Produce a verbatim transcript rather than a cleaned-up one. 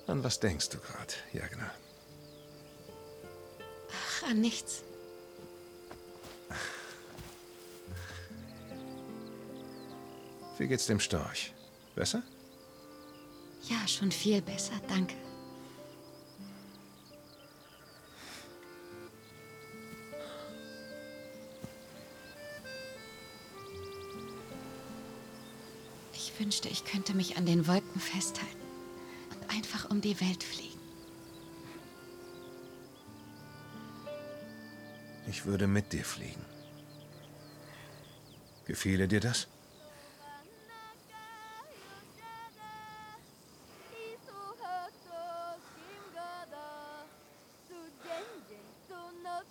An was denkst du gerade, Jagna? Ach, an nichts. Wie geht's dem Storch? Besser? Ja, schon viel besser, danke. Ich wünschte, ich könnte mich an den Wolken festhalten und einfach um die Welt fliegen. Ich würde mit dir fliegen. Gefiele dir das?